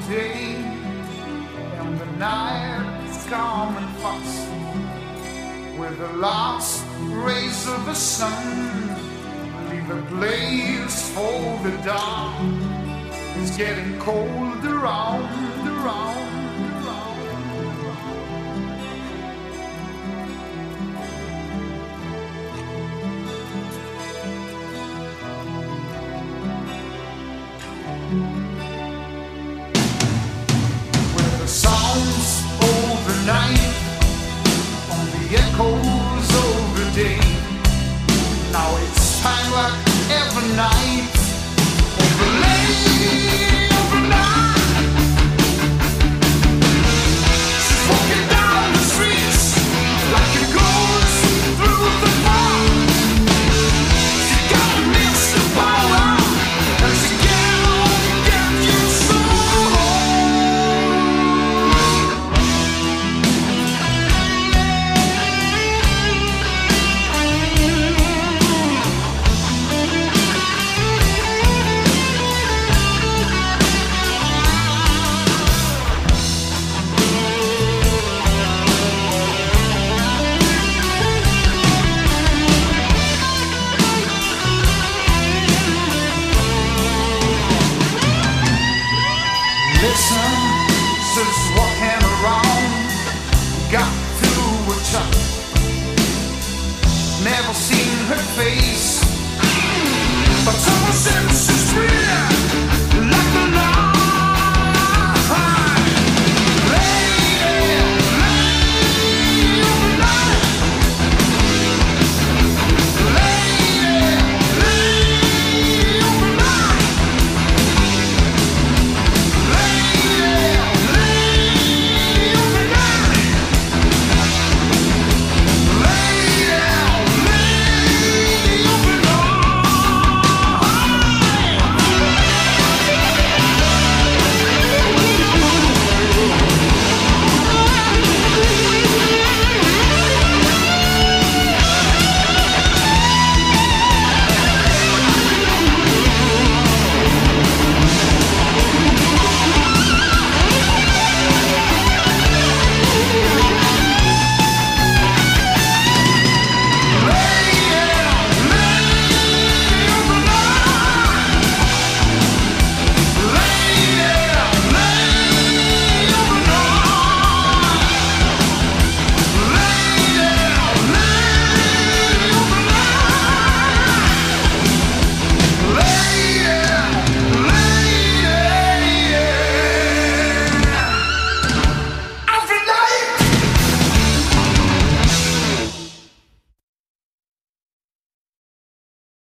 day, and the night is coming fast, with the last rays of the sun leave a place for the dark. It's getting cold around. With the sounds of the night on the echoes of the day, now it's time like every night